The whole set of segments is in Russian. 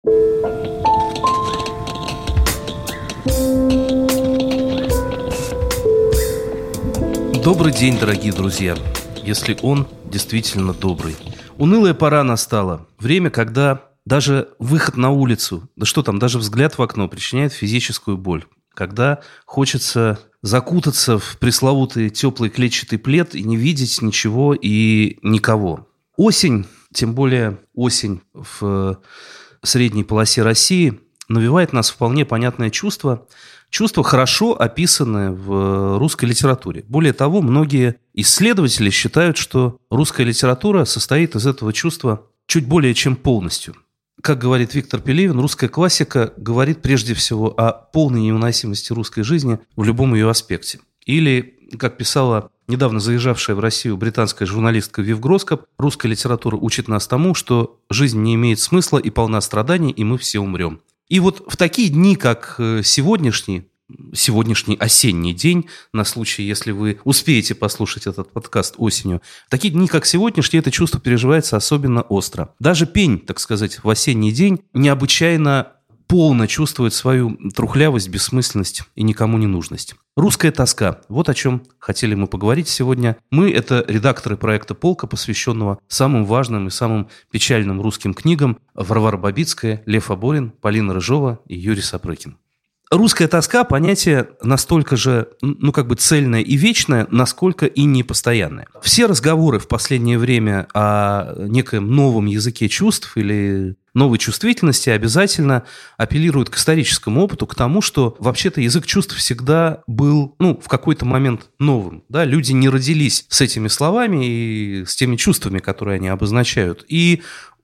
Добрый день, дорогие друзья, если он действительно добрый. Унылая пора настала. Время, когда даже выход на улицу, да что там, даже взгляд в окно причиняет физическую боль. Когда хочется закутаться в пресловутый теплый клетчатый плед и не видеть ничего и никого. Осень, тем более осень в средней полосе России, навевает нас вполне понятное чувство, хорошо описанное в русской литературе. Более того, многие исследователи считают, что русская литература состоит из этого чувства чуть более чем полностью. Как говорит Виктор Пелевин, русская классика говорит прежде всего о полной невыносимости русской жизни в любом ее аспекте. Или, как писала недавно заезжавшая в Россию британская журналистка Вив Гроскоп, русская литература учит нас тому, что жизнь не имеет смысла и полна страданий, и мы все умрем. И вот в такие дни, как сегодняшний осенний день, на случай, если вы успеете послушать этот подкаст осенью, в такие дни, как сегодняшний, это чувство переживается особенно остро. Даже пень, так сказать, в осенний день необычайно полно чувствует свою трухлявость, бессмысленность и никому не нужность. Русская тоска. Вот о чем хотели мы поговорить сегодня. Мы – это редакторы проекта «Полка», посвященного самым важным и самым печальным русским книгам: Варвара Бабицкая, Лев Аборин, Полина Рыжова и Юрий Сапрыкин. Русская тоска – понятие настолько же, цельное и вечное, насколько и непостоянное. Все разговоры в последнее время о некоем новом языке чувств или новой чувствительности обязательно апеллируют к историческому опыту, к тому, что вообще-то язык чувств всегда был, в какой-то момент новым. Да? Люди не родились с этими словами и с теми чувствами, которые они обозначают. И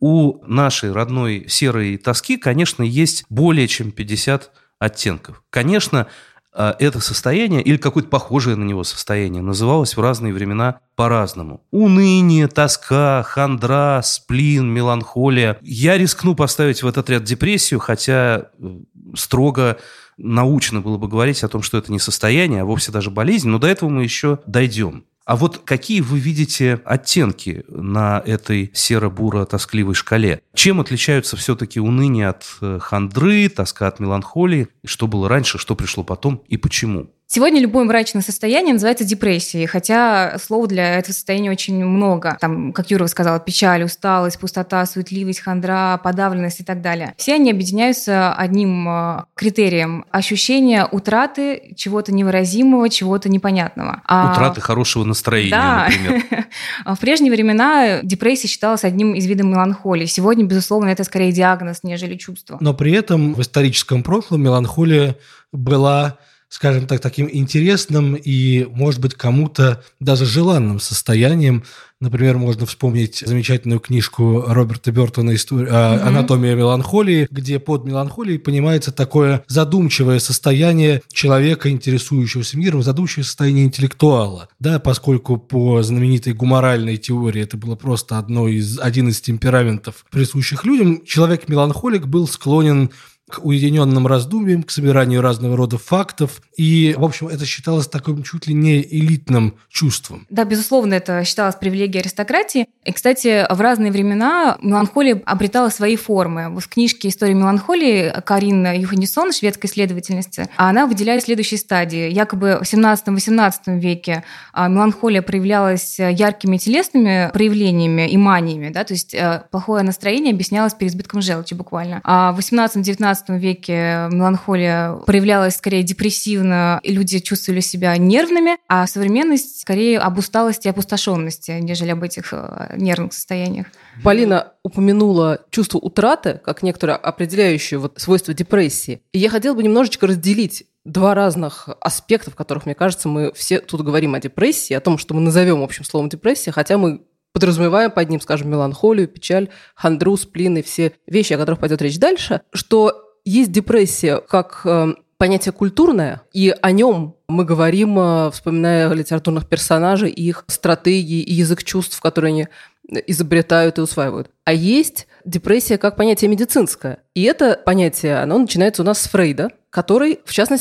у нашей родной серой тоски, конечно, есть более чем 50 оттенков. Конечно, это состояние или какое-то похожее на него состояние называлось в разные времена по-разному. Уныние, тоска, хандра, сплин, меланхолия. Я рискну поставить в этот ряд депрессию, хотя строго научно было бы говорить о том, что это не состояние, а вовсе даже болезнь, но до этого мы еще дойдем. А вот какие вы видите оттенки на этой серо-буро-тоскливой шкале? Чем отличаются все-таки уныние от хандры, тоска от меланхолии? Что было раньше, что пришло потом и почему? Сегодня любое мрачное состояние называется депрессией, хотя слов для этого состояния очень много. Там, как Юра сказала, печаль, усталость, пустота, суетливость, хандра, подавленность и так далее. Все они объединяются одним критерием – ощущение утраты чего-то невыразимого, чего-то непонятного. Утраты хорошего настроения, да. Например. В прежние времена депрессия считалась одним из видов меланхолии. Сегодня, безусловно, это скорее диагноз, нежели чувство. Но при этом в историческом прошлом меланхолия была, скажем так, таким интересным и, может быть, кому-то даже желанным состоянием. Например, можно вспомнить замечательную книжку Роберта Бертона «Анатомия меланхолии», где под меланхолией понимается такое задумчивое состояние человека, интересующегося миром, задумчивое состояние интеллектуала. Да, поскольку по знаменитой гуморальной теории это было просто один из темпераментов, присущих людям, человек-меланхолик был склонен к уединенным раздумьям, к собиранию разного рода фактов. И, в общем, это считалось таким чуть ли не элитным чувством. Да, безусловно, это считалось привилегией аристократии. И, кстати, в разные времена меланхолия обретала свои формы. В книжке «История меланхолии» Карин Юханессон, шведской исследовательницы, она выделяет следующие стадии. Якобы в 17-18 веке меланхолия проявлялась яркими телесными проявлениями и маниями. Да? То есть плохое настроение объяснялось переизбытком желчи буквально. А в 18-19 веке меланхолия проявлялась скорее депрессивно, и люди чувствовали себя нервными, а современность скорее об усталости и опустошенности, нежели об этих нервных состояниях. Полина упомянула чувство утраты как некоторое определяющее свойство депрессии. И я хотела бы немножечко разделить два разных аспекта, в которых, мне кажется, мы все тут говорим о депрессии, о том, что мы назовем общим словом депрессия, хотя мы подразумеваем под ним, скажем, меланхолию, печаль, хандру, сплин и все вещи, о которых пойдет речь дальше, что есть депрессия как понятие культурное, и о нем мы говорим, вспоминая литературных персонажей, их стратегии и язык чувств, которые они изобретают и усваивают. А есть депрессия как понятие медицинское. И это понятие, оно начинается у нас с Фрейда, который, в частности,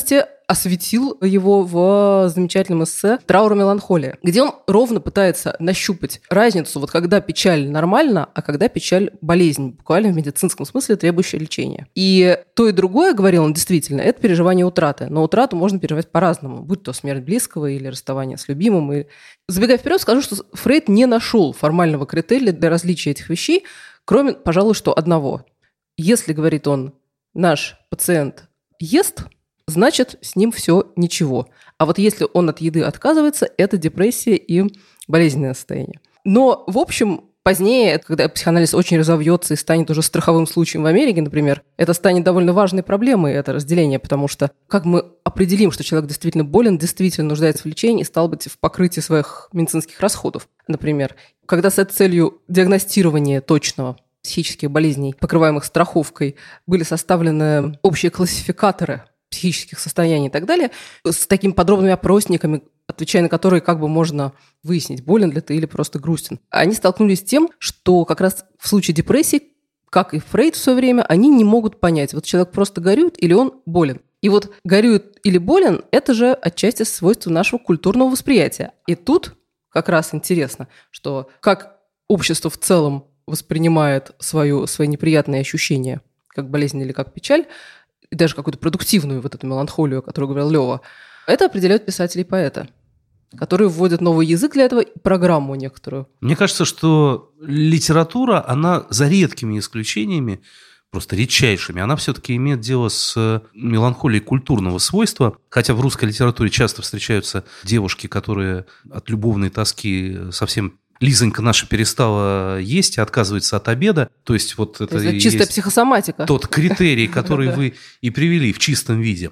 осветил его в замечательном эссе «Траур и меланхолия», где он ровно пытается нащупать разницу, вот когда печаль нормальна, а когда печаль болезнь, буквально в медицинском смысле требующая лечения. И то и другое, говорил он, действительно, это переживание утраты. Но утрату можно переживать по-разному, будь то смерть близкого или расставание с любимым. И... Забегая вперед, скажу, что Фрейд не нашел формального критерия для различия этих вещей, кроме, пожалуй, что одного. Если, говорит он, наш пациент ест, значит, с ним все ничего. А вот если он от еды отказывается, это депрессия и болезненное состояние. Но, в общем, позднее, когда психоанализ очень разовьется и станет уже страховым случаем в Америке, например, это станет довольно важной проблемой, это разделение, потому что как мы определим, что человек действительно болен, действительно нуждается в лечении, стало быть, в покрытии своих медицинских расходов, например. Когда с этой целью диагностирования точного психических болезней, покрываемых страховкой, были составлены общие классификаторы психических состояний и так далее, с такими подробными опросниками, отвечая на которые как бы можно выяснить, болен ли ты или просто грустен. Они столкнулись с тем, что как раз в случае депрессии, как и Фрейд в свое время, они не могут понять, вот человек просто горюет или он болен. И вот горюет или болен – это же отчасти свойство нашего культурного восприятия. И тут как раз интересно, что как общество в целом воспринимает свои неприятные ощущения, как болезнь или как печаль, и даже какую-то продуктивную вот эту меланхолию, о которой говорил Лёва, это определяют писатели и поэты, которые вводят новый язык для этого и программу некоторую. Мне кажется, что литература, она за редкими исключениями, просто редчайшими, она все-таки имеет дело с меланхолией культурного свойства, хотя в русской литературе часто встречаются девушки, которые от любовной тоски совсем... Лизонька наша перестала есть и отказывается от обеда. То есть вот это и чистая есть психосоматика. Тот критерий, который вы и привели в чистом виде.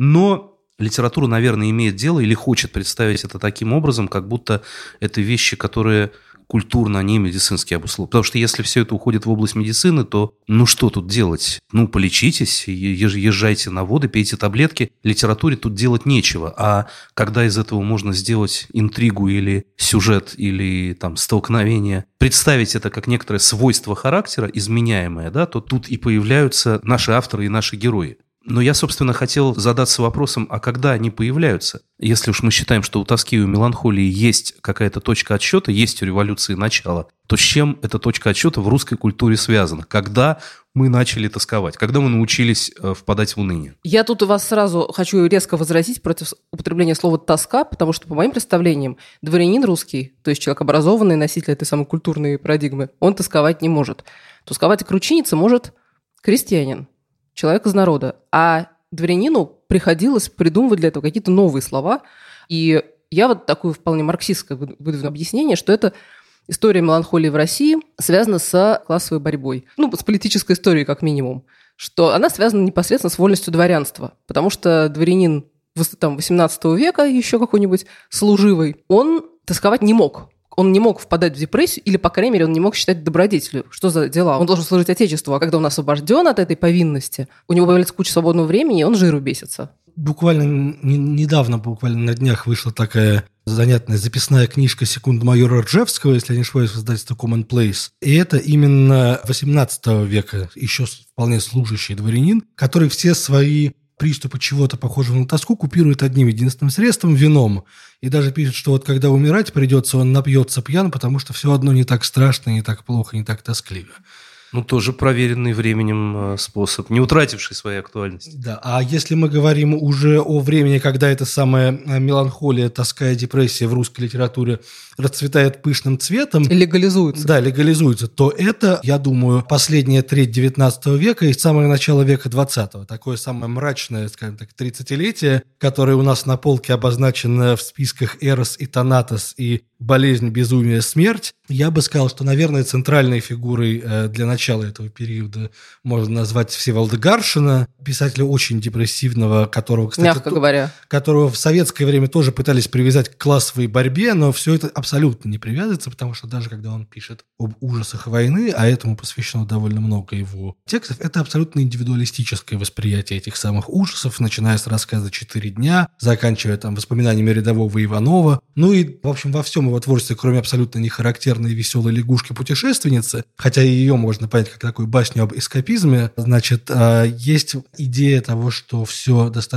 Но литература, наверное, имеет дело или хочет представить это таким образом, как будто это вещи, которые культурно, а не медицински обусловлены. Потому что если все это уходит в область медицины, то что тут делать? Полечитесь, езжайте на воды, пейте таблетки. Литературе тут делать нечего. А когда из этого можно сделать интригу или сюжет, или там столкновение, представить это как некоторое свойство характера, изменяемое, да, то тут и появляются наши авторы и наши герои. Но я, собственно, хотел задаться вопросом, а когда они появляются? Если уж мы считаем, что у тоски и у меланхолии есть какая-то точка отсчета, есть у революции начало, то с чем эта точка отсчета в русской культуре связана? Когда мы начали тосковать? Когда мы научились впадать в уныние? Я тут у вас сразу хочу резко возразить против употребления слова «тоска», потому что, по моим представлениям, дворянин русский, то есть человек образованный, носитель этой самой культурной парадигмы, он тосковать не может. Тосковать и кручиниться может крестьянин, человек из народа. А дворянину приходилось придумывать для этого какие-то новые слова. И я вот такое вполне марксистское выдвину объяснение, что это история меланхолии в России связана с классовой борьбой. С политической историей, как минимум. Что она связана непосредственно с вольностью дворянства. Потому что дворянин там, 18 века, еще какой-нибудь служивый, он тосковать не мог. Он не мог впадать в депрессию, или, по крайней мере, он не мог считать добродетелью. Что за дела? Он должен служить Отечеству, а когда он освобожден от этой повинности, у него появляется куча свободного времени, и он жиру бесится. Буквально недавно, на днях, вышла такая занятная записная книжка «Секунд-майора Ржевского», если я не ошибаюсь, в издательстве Commonplace. И это именно 18 века, еще вполне служащий дворянин, который все свои приступы чего-то похожего на тоску купирует одним единственным средством – вином. И даже пишет, что вот когда умирать придется, он напьется пьян, потому что все одно не так страшно, не так плохо, не так тоскливо. Тоже проверенный временем способ, не утративший своей актуальности. Да, а если мы говорим уже о времени, когда эта самая меланхолия, тоска и депрессия в русской литературе расцветает пышным цветом. Легализуется. Да, легализуется. То это, я думаю, последняя треть 19 века и самое начало века 20-го. Такое самое мрачное, скажем так, 30-летие, которое у нас на полке обозначено в списках «Эрос» и «Танатос» и «Болезнь, безумие, смерть». Я бы сказал, что, наверное, центральной фигурой для начала этого периода можно назвать Всеволода Гаршина, писателя очень депрессивного, которого, кстати, мягко говоря, которого в советское время тоже пытались привязать к классовой борьбе, но все это абсолютно не привязывается, потому что даже когда он пишет об ужасах войны, а этому посвящено довольно много его текстов, это абсолютно индивидуалистическое восприятие этих самых ужасов, начиная с рассказа «4 дня», заканчивая там воспоминаниями рядового Иванова. И, в общем, во всем его творчестве, кроме абсолютно нехарактерной веселой лягушки-путешественницы, хотя ее можно понять как такую басню об эскапизме, значит, есть идея того, что все достаточно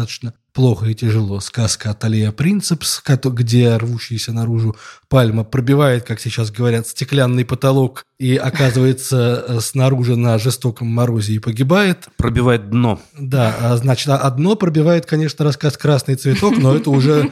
плохо и тяжело. Сказка Аталия Принцепс, где рвущаяся наружу пальма пробивает, как сейчас говорят, стеклянный потолок и оказывается снаружи на жестоком морозе и погибает. Пробивает дно. Да, значит, а дно пробивает, конечно, рассказ «Красный цветок», но это уже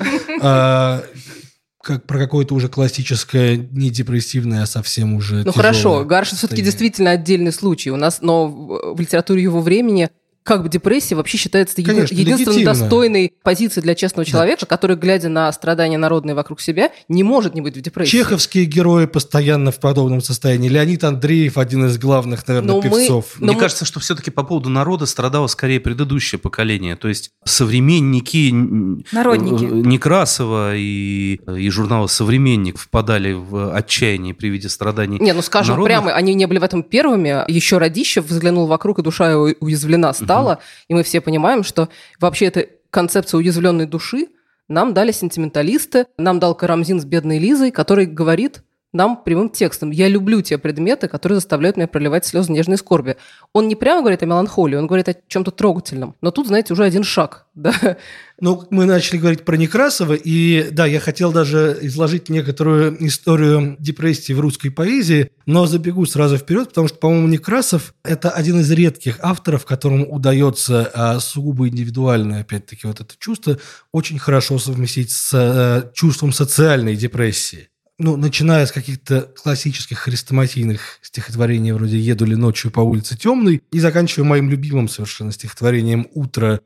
как про какое-то уже классическое, не депрессивное, а совсем уже Ну хорошо, Гаршин все-таки действительно отдельный случай. Но в литературе его времени как бы депрессия вообще считается единственной достойной позицией для честного человека, который, глядя на страдания народные вокруг себя, не может не быть в депрессии. Чеховские герои постоянно в подобном состоянии. Леонид Андреев, один из главных, наверное, певцов. Мне кажется, что все-таки по поводу народа страдало скорее предыдущее поколение. То есть современники Некрасова и журнала «Современник» впадали в отчаяние при виде страданий. Не, ну скажем народных. Прямо, они не были в этом первыми. Еще Радищев взглянул вокруг, и душа его уязвлена стала. И мы все понимаем, что вообще эта концепция уязвленной души нам дали сентименталисты, нам дал Карамзин с бедной Лизой, который говорит нам прямым текстом: «Я люблю те предметы, которые заставляют меня проливать слезы нежной скорби». Он не прямо говорит о меланхолии, он говорит о чем-то трогательном. Но тут, знаете, уже один шаг. Да? Ну, мы начали говорить про Некрасова, и да, я хотел даже изложить некоторую историю депрессии в русской поэзии, но забегу сразу вперед, потому что, по-моему, Некрасов – это один из редких авторов, которому удается сугубо индивидуальное, опять-таки, вот это чувство очень хорошо совместить с чувством социальной депрессии. Ну, начиная с каких-то классических хрестоматийных стихотворений вроде «Еду ли ночью по улице темной» и заканчивая моим любимым совершенно стихотворением «Утро»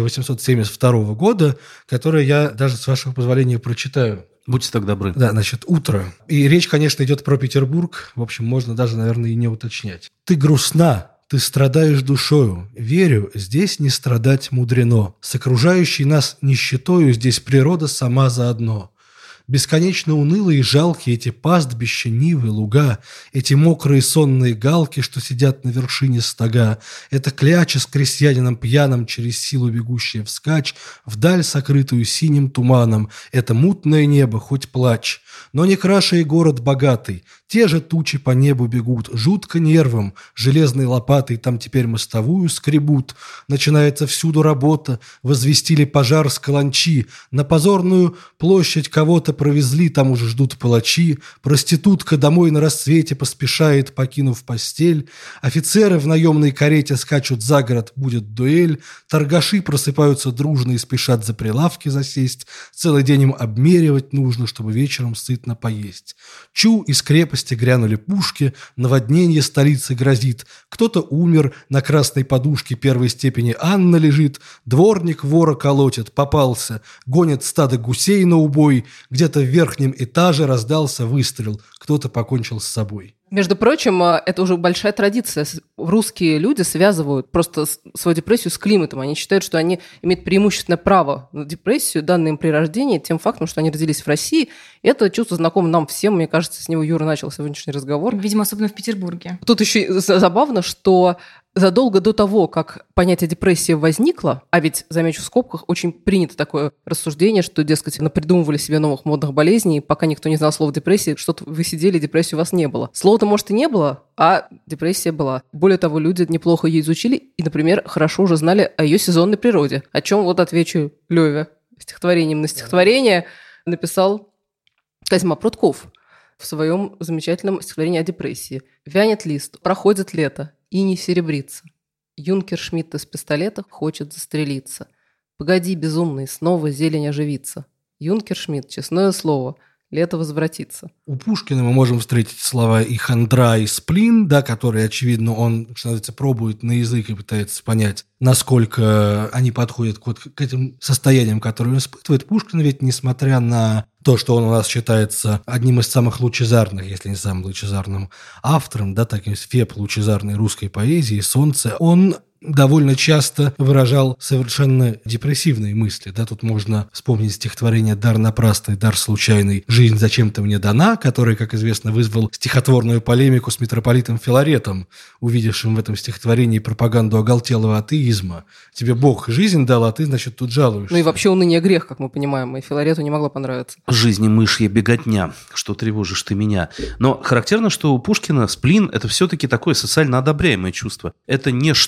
1872 года, которое я даже, с вашего позволения, прочитаю. Будьте так добры. Да, значит, «Утро». И речь, конечно, идет про Петербург. В общем, можно даже, наверное, и не уточнять. «Ты грустна, ты страдаешь душою. Верю, здесь не страдать мудрено. С окружающей нас нищетою здесь природа сама заодно». Бесконечно унылые и жалкие эти пастбища, нивы, луга, эти мокрые сонные галки, что сидят на вершине стога, это кляча с крестьянином пьяным через силу бегущая вскачь, вдаль сокрытую синим туманом, это мутное небо, хоть плачь. Но не краше и город богатый, те же тучи по небу бегут, жутко нервом, железной лопатой там теперь мостовую скребут. Начинается всюду работа, возвестили пожар с каланчи, на позорную площадь кого-то провезли, там уже ждут палачи, проститутка домой на рассвете поспешает, покинув постель, офицеры в наемной карете скачут за город, будет дуэль, торгаши просыпаются дружно и спешат за прилавки засесть, целый день им обмеривать нужно, чтобы вечером сытно поесть. Чу, из крепости грянули пушки, наводнение столицы грозит, кто-то умер, на красной подушке первой степени Анна лежит, дворник вора колотит, попался, гонит стадо гусей на убой, где-то в верхнем этаже раздался выстрел, кто-то покончил с собой. Между прочим, это уже большая традиция. Русские люди связывают просто свою депрессию с климатом. Они считают, что они имеют преимущественное право на депрессию, данное им при рождении, тем фактом, что они родились в России. Это чувство знакомо нам всем. Мне кажется, с него Юра начал сегодняшний разговор. Видимо, особенно в Петербурге. Тут еще забавно, что задолго до того, как понятие депрессии возникло, а ведь, замечу в скобках, очень принято такое рассуждение, что, дескать, напридумывали себе новых модных болезней, пока никто не знал слова депрессии, что-то вы сидели, депрессии у вас не было. Слова-то, может, и не было, а депрессия была. Более того, люди неплохо ее изучили и, например, хорошо уже знали о ее сезонной природе, о чем вот отвечу Леве. Стихотворением на стихотворение написал Козьма Прутков в своем замечательном стихотворении о депрессии. «Вянет лист, проходит лето, и не серебрится. Юнкер Шмидт из пистолета хочет застрелиться. Погоди, безумный, снова зелень оживится. Юнкер Шмидт, честное слово, лето возвратится». У Пушкина мы можем встретить слова и хандра, и сплин, да, которые, очевидно, он, что называется, пробует на язык и пытается понять, насколько они подходят к этим состояниям, которые он испытывает. Пушкин ведь, несмотря на то, что он у нас считается одним из самых лучезарных, если не самым лучезарным автором, да, таким феб лучезарной русской поэзии, «Солнце», он довольно часто выражал совершенно депрессивные мысли. Да, тут можно вспомнить стихотворение «Дар напрасный, дар случайный, жизнь зачем-то мне дана», который, как известно, вызвал стихотворную полемику с митрополитом Филаретом, увидевшим в этом стихотворении пропаганду оголтелого атеизма. Тебе Бог жизнь дал, а ты, значит, тут жалуешься. Ну и вообще уныние грех, как мы понимаем, и Филарету не могло понравиться. «Жизни мышья беготня, что тревожишь ты меня». Но характерно, что у Пушкина сплин – это все-таки такое социально одобряемое чувство. Это не что-то,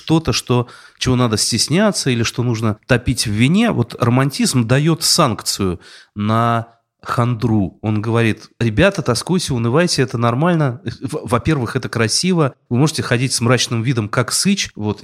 чего надо стесняться или что нужно топить в вине. Вот романтизм дает санкцию на хандру. Он говорит: ребята, тоскуйте, унывайте, это нормально. Во-первых, это красиво. Вы можете ходить с мрачным видом, как сыч, вот,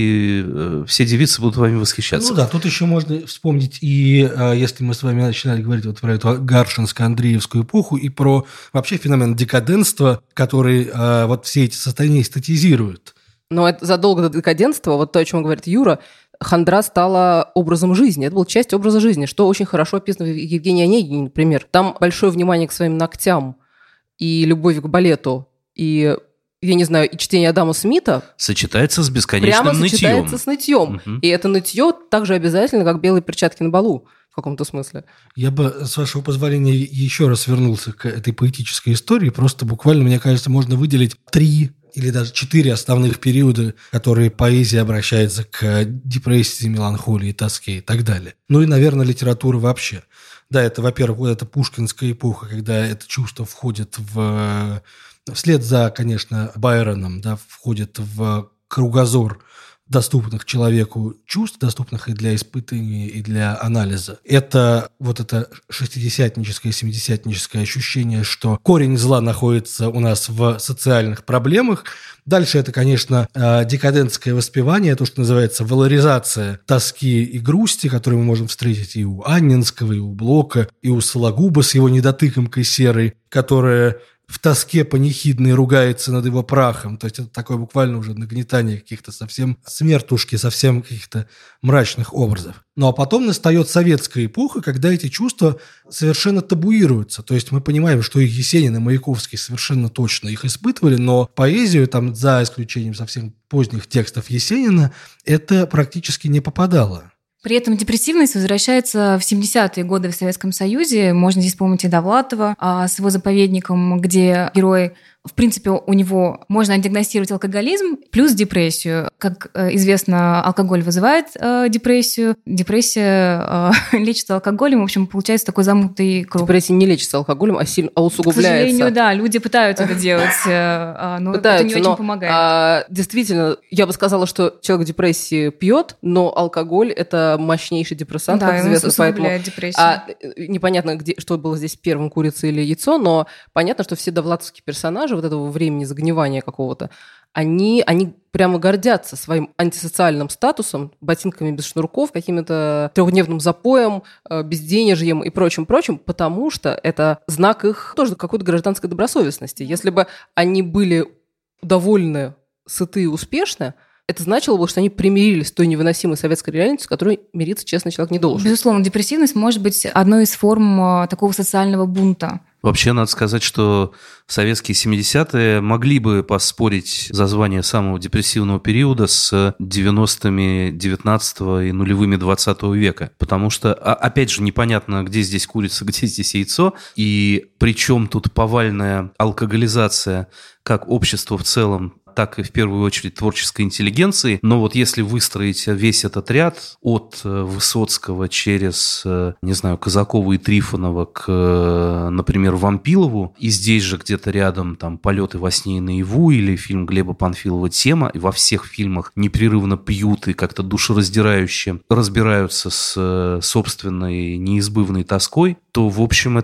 и все девицы будут вами восхищаться. Ну да, тут еще можно вспомнить, и если мы с вами начинали говорить вот про эту гаршинско-андреевскую эпоху и про вообще феномен декаденства, который вот все эти состояния эстетизирует. Но это задолго до декаденства, вот то, о чем говорит Юра, хандра стала образом жизни. Это была часть образа жизни, что очень хорошо описано в Евгении Онегине, например. Там большое внимание к своим ногтям и любовь к балету, и, я не знаю, и чтение Адама Смита сочетается с бесконечным нытьем. Сочетается с нытьем. Угу. И это нытье так же обязательно, как белые перчатки на балу, в каком-то смысле. Я бы, с вашего позволения, еще раз вернулся к этой поэтической истории. Просто буквально, мне кажется, можно выделить 3 или даже 4 основных периода, которые поэзия обращается к депрессии, меланхолии, тоске и так далее. Ну и, наверное, литература вообще. Да, это, во-первых, вот эта пушкинская эпоха, когда это чувство входит вслед за, конечно, Байроном, да, входит в кругозор доступных человеку чувств, доступных и для испытания, и для анализа. Это вот это шестидесятническое, семидесятническое ощущение, что корень зла находится у нас в социальных проблемах. Дальше это, конечно, декадентское воспевание, то, что называется валоризация тоски и грусти, которую мы можем встретить и у Анненского, и у Блока, и у Сологуба с его недотыкомкой серой, которая в тоске панихидной ругается над его прахом. То есть это такое буквально уже нагнетание каких-то совсем смертушки, совсем каких-то мрачных образов. Ну а потом настает советская эпоха, когда эти чувства совершенно табуируются. То есть мы понимаем, что и Есенин, и Маяковский совершенно точно их испытывали, но поэзию, там, за исключением совсем поздних текстов Есенина, это практически не попадало. При этом депрессивность возвращается в 70-е годы в Советском Союзе. Можно здесь вспомнить и Довлатова с его заповедником, где герой, в принципе, у него можно диагностировать алкоголизм плюс депрессию. Как известно, алкоголь вызывает депрессию. Депрессия лечится алкоголем. В общем, получается такой замкнутый круг. Депрессия не лечится алкоголем, а усугубляется. К сожалению, да, люди пытаются это делать, но это не очень помогает. Действительно, я бы сказала, что человек в депрессии пьет, но алкоголь – это мощнейший депрессант, да, как известно. Усугубляет депрессию. Непонятно, что было здесь первым, курица или яйцо, но понятно, что все довлатовские персонажи вот этого времени загнивания какого-то, они прямо гордятся своим антисоциальным статусом, ботинками без шнурков, каким-то трехдневным запоем, безденежьем и прочим, потому что это знак их тоже какой-то гражданской добросовестности. Если бы они были довольны, сыты и успешны, это значило бы, что они примирились с той невыносимой советской реальностью, с которой мириться честный человек не должен. Безусловно, депрессивность может быть одной из форм такого социального бунта. Вообще, надо сказать, что советские 70-е могли бы поспорить за звание самого депрессивного периода с 90-ми 19-го и нулевыми 20 века. Потому что, опять же, непонятно, где здесь курица, где здесь яйцо. И причем тут повальная алкоголизация как общества в целом, так и в первую очередь творческой интеллигенции. Но вот если выстроить весь этот ряд от Высоцкого через, не знаю, Казакова и Трифонова к, например, Вампилову, и здесь же где-то рядом там «Полеты во сне и наяву» или фильм Глеба Панфилова «Тема», и во всех фильмах непрерывно пьют и как-то душераздирающе разбираются с собственной неизбывной тоской, то, в общем,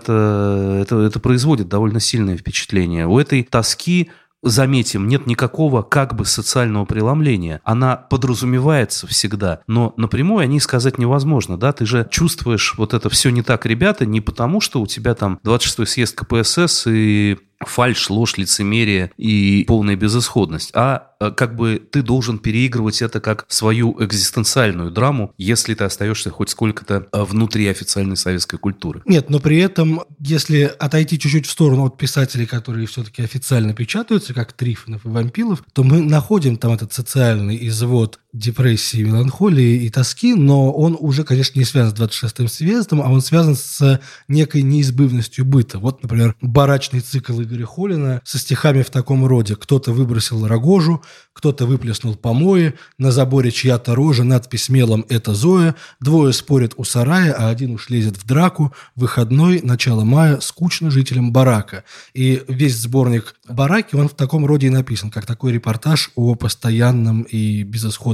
это производит довольно сильное впечатление. У этой тоски, заметим, нет никакого как бы социального преломления. Она подразумевается всегда, но напрямую о ней сказать невозможно, да? Ты же чувствуешь вот это все не так, ребята, не потому, что у тебя там 26-й съезд КПСС и фальшь, ложь, лицемерие и полная безысходность, а как бы ты должен переигрывать это как свою экзистенциальную драму, если ты остаешься хоть сколько-то внутри официальной советской культуры. Нет, но при этом, если отойти чуть-чуть в сторону от писателей, которые все-таки официально печатаются, как Трифонов и Вампилов, то мы находим там этот социальный извод депрессии, меланхолии и тоски, но он уже, конечно, не связан с 26-м съездом, а он связан с некой неизбывностью быта. Вот, например, барачный цикл Игоря Холина со стихами в таком роде: «Кто-то выбросил рогожу, кто-то выплеснул помои, на заборе чья-то рожа, надпись мелом «Это Зоя», двое спорят у сарая, а один уж лезет в драку, выходной, начало мая, скучно жителям барака». И весь сборник «Бараки», он в таком роде и написан, как такой репортаж о постоянном и безысходном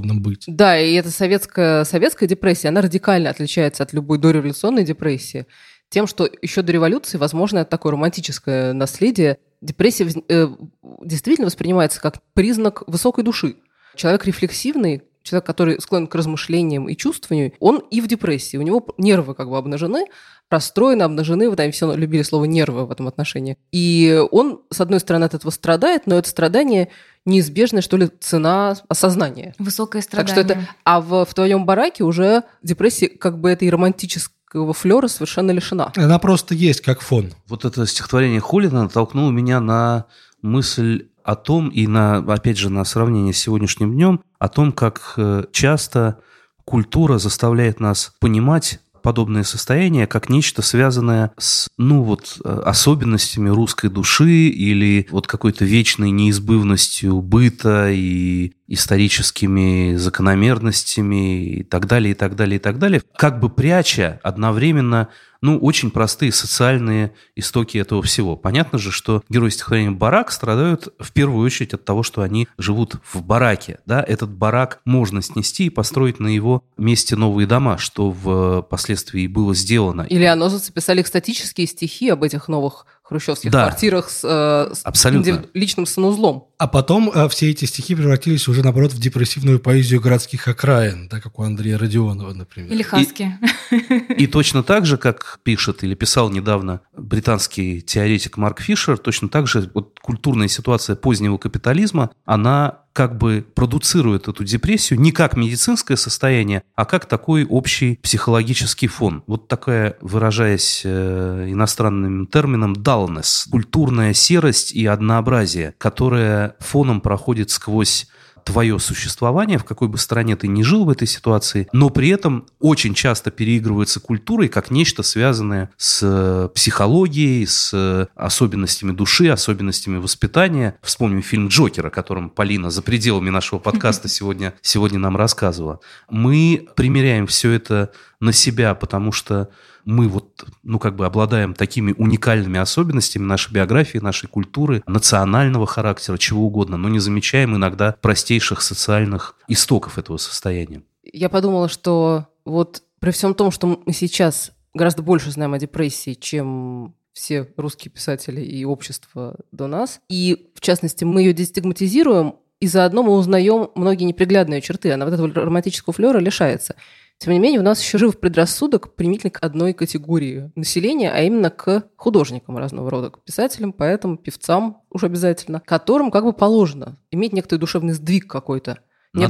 угодно быть. Да, и эта советская депрессия, она радикально отличается от любой дореволюционной депрессии тем, что еще до революции, возможно, это такое романтическое наследие. Депрессия действительно воспринимается как признак высокой души. Человек рефлексивный, человек, который склонен к размышлениям и чувствованию, он и в депрессии. У него нервы как бы обнажены, расстроены, обнажены. Вы там все любили слово «нервы» в этом отношении. И он, с одной стороны, от этого страдает, но это страдание неизбежная, что ли, цена осознания. Высокое страдание. Так что это... А в твоем бараке уже депрессия как бы этой романтического флера совершенно лишена. Она просто есть как фон. Вот это стихотворение Холина натолкнуло меня на мысль о том, и опять же, на сравнение с сегодняшним днем, о том, как часто культура заставляет нас понимать подобное состояние как нечто связанное с, особенностями русской души или вот какой-то вечной неизбывностью быта и историческими закономерностями и так далее, и так далее, и так далее, как бы пряча одновременно очень простые социальные истоки этого всего. Понятно же, что герои стихотворения «Барак» страдают в первую очередь от того, что они живут в бараке. Да? Этот барак можно снести и построить на его месте новые дома, что впоследствии было сделано. Или Анозовцы писали экстатические стихи об этих новых хрущевских квартирах с личным санузлом. А потом все эти стихи превратились уже, наоборот, в депрессивную поэзию городских окраин, да, как у Андрея Родионова, например. Или Хаски. И точно так же, как пишет или писал недавно британский теоретик Марк Фишер, точно так же культурная ситуация позднего капитализма, она как бы продуцирует эту депрессию не как медицинское состояние, а как такой общий психологический фон. Вот такая, выражаясь иностранным термином, dullness, культурная серость и однообразие, которая фоном проходит сквозь твое существование, в какой бы стране ты ни жил в этой ситуации, но при этом очень часто переигрывается культурой как нечто, связанное с психологией, с особенностями души, особенностями воспитания. Вспомним фильм «Джокер», о котором Полина за пределами нашего подкаста сегодня нам рассказывала. Мы примеряем все это на себя, потому что мы обладаем такими уникальными особенностями нашей биографии, нашей культуры, национального характера, чего угодно, но не замечаем иногда простейших социальных истоков этого состояния. Я подумала, что при всем том, что мы сейчас гораздо больше знаем о депрессии, чем все русские писатели и общество до нас, и, в частности, мы ее дестигматизируем, и заодно мы узнаем многие неприглядные черты, она этого романтического флера лишается. Тем не менее, у нас еще жив предрассудок применительно к одной категории населения, а именно к художникам разного рода, к писателям, поэтам, певцам уж обязательно, которым как бы положено иметь некоторый душевный сдвиг какой-то.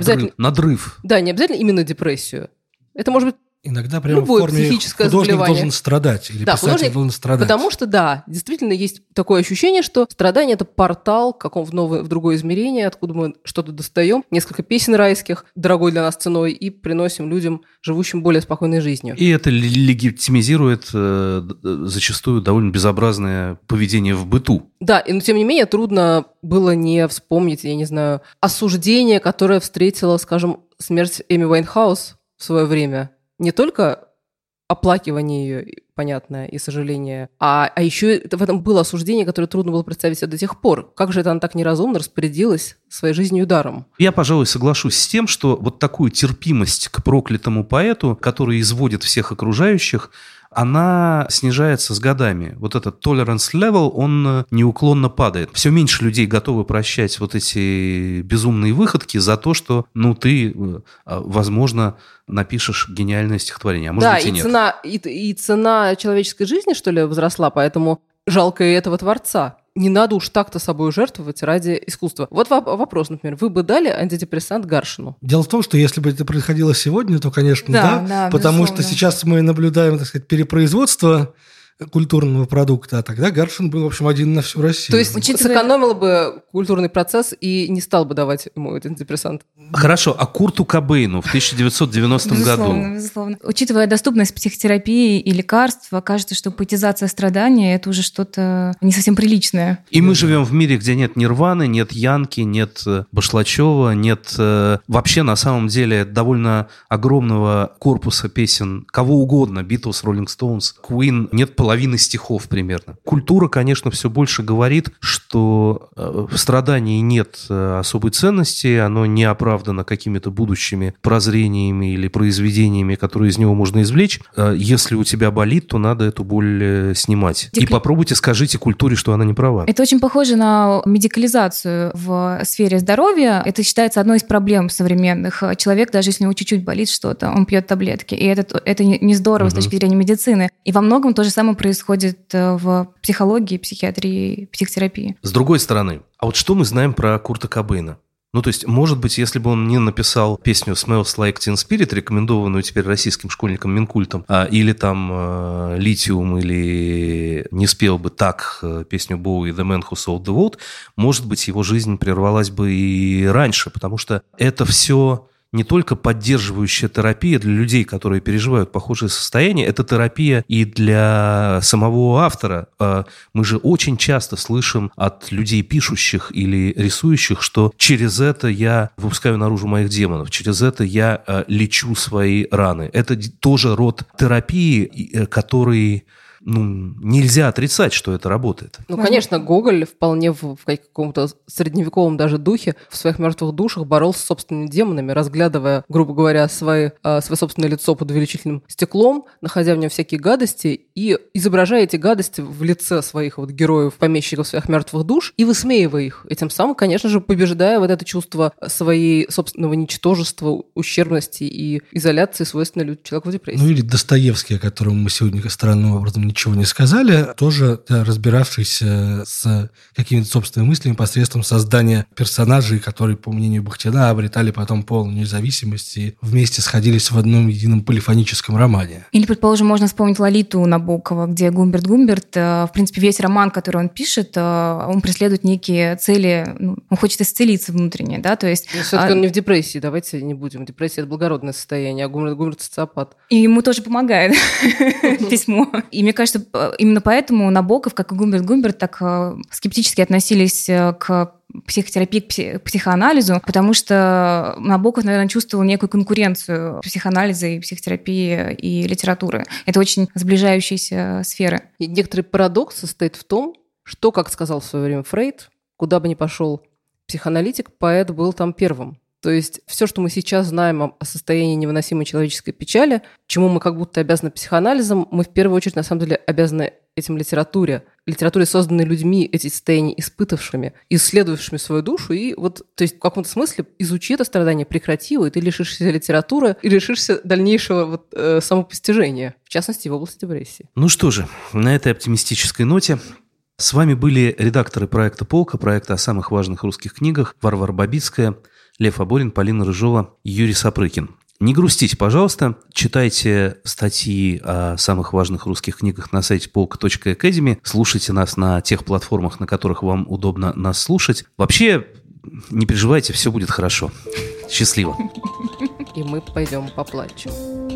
Надрыв. Да, не обязательно именно депрессию. Это может быть иногда прямо в форме художник должен страдать, или писатель должен страдать. Потому что, да, действительно есть такое ощущение, что страдание – это портал в другое измерение, откуда мы что-то достаем, несколько песен райских, дорогой для нас ценой, и приносим людям, живущим более спокойной жизнью. И это легитимизирует зачастую довольно безобразное поведение в быту. Да, но тем не менее трудно было не вспомнить, я не знаю, осуждение, которое встретило, скажем, смерть Эми Уайнхаус в свое время. Не только оплакивание ее, понятное, и сожаление, а еще в этом было осуждение, которое трудно было представить себе до тех пор. Как же это она так неразумно распорядилась своей жизнью и даром? Я, пожалуй, соглашусь с тем, что вот такую терпимость к проклятому поэту, который изводит всех окружающих, она снижается с годами. Вот этот tolerance level, он неуклонно падает. Все меньше людей готовы прощать вот эти безумные выходки за то, что, ты, возможно, напишешь гениальное стихотворение, а может быть и нет. Да, и цена человеческой жизни, что ли, возросла, поэтому жалко и этого творца. Не надо уж так-то собой жертвовать ради искусства. Вот вопрос, например. Вы бы дали антидепрессант Гаршину? Дело в том, что если бы это происходило сегодня, то, конечно, да, потому что сейчас мы наблюдаем, так сказать, перепроизводство культурного продукта, а тогда Гаршин был, в общем, один на всю Россию. То есть сэкономил бы культурный процесс и не стал бы давать ему этот антидепрессант? Хорошо, а Курту Кобейну в 1990 году? Безусловно. Учитывая доступность психотерапии и лекарств, кажется, что поэтизация страдания – это уже что-то не совсем приличное. И мы живем в мире, где нет Нирваны, нет Янки, нет Башлачева, нет вообще, на самом деле, довольно огромного корпуса песен кого угодно, Битлз, Роллинг Стоунс, Queen, нет половины стихов примерно. Культура, конечно, все больше говорит, что в страдании нет особой ценности, оно не оправдано какими-то будущими прозрениями или произведениями, которые из него можно извлечь. Если у тебя болит, то надо эту боль снимать. И попробуйте скажите культуре, что она не права. Это очень похоже на медикализацию в сфере здоровья. Это считается одной из проблем современных. Человек, даже если у него чуть-чуть болит что-то, он пьет таблетки. И это не здорово с точки зрения медицины. И во многом то же самое происходит в психологии, психиатрии, психотерапии. С другой стороны, а вот что мы знаем про Курта Кобейна? Ну, то есть, может быть, если бы он не написал песню «Smells Like Teen Spirit», рекомендованную теперь российским школьникам Минкультом, или там «Литиум», или не спел бы так песню Боуи «The Man Who Sold the World», может быть, его жизнь прервалась бы и раньше, потому что это все не только поддерживающая терапия для людей, которые переживают похожие состояния, это терапия и для самого автора. Мы же очень часто слышим от людей, пишущих или рисующих, что через это я выпускаю наружу моих демонов, через это я лечу свои раны. Это тоже род терапии, который... нельзя отрицать, что это работает. Конечно, Гоголь вполне в каком-то средневековом даже духе в своих «Мертвых душах» боролся с собственными демонами, разглядывая, грубо говоря, свое собственное лицо под увеличительным стеклом, находя в нем всякие гадости и изображая эти гадости в лице своих героев, помещиков своих «Мертвых душ» и высмеивая их. И тем самым, конечно же, побеждая вот это чувство своей собственного ничтожества, ущербности и изоляции, свойственной человеку в депрессии. Или Достоевский, о котором мы сегодня странным образом ничего не сказали, тоже разбиравшийся с какими-то собственными мыслями посредством создания персонажей, которые, по мнению Бахтина, обретали потом полную независимость и вместе сходились в одном едином полифоническом романе. Или, предположим, можно вспомнить «Лолиту» Набокова, где Гумберт, в принципе, весь роман, который он пишет, он преследует некие цели, он хочет исцелиться внутренне, да, то есть... Но все-таки он не в депрессии, давайте не будем. Депрессия – это благородное состояние, а Гумберт – социопат. И ему тоже помогает письмо. И мне кажется, именно поэтому Набоков, как и Гумберт, так скептически относились к психотерапии, к психоанализу, потому что Набоков, наверное, чувствовал некую конкуренцию психоанализа и психотерапии и литературы. Это очень сближающиеся сферы. И некоторый парадокс состоит в том, что, как сказал в свое время Фрейд, куда бы ни пошел психоаналитик, поэт был там первым. То есть все, что мы сейчас знаем о состоянии невыносимой человеческой печали, чему мы как будто обязаны психоанализом, мы в первую очередь на самом деле обязаны этим литературе, созданной людьми, эти состояния испытавшими, исследовавшими свою душу, и то есть в каком-то смысле изучи это страдание, прекрати его, и ты лишишься литературы, и лишишься дальнейшего самопостижения, в частности, в области депрессии. Ну что же, на этой оптимистической ноте с вами были редакторы проекта «Полка», проекта о самых важных русских книгах, Варвара Бабицкая, Лев Аборин, Полина Рыжова, Юрий Сапрыкин. Не грустите, пожалуйста, читайте статьи о самых важных русских книгах на сайте polka.academy, слушайте нас на тех платформах, на которых вам удобно нас слушать. Вообще, не переживайте, все будет хорошо. Счастливо. И мы пойдем поплачем.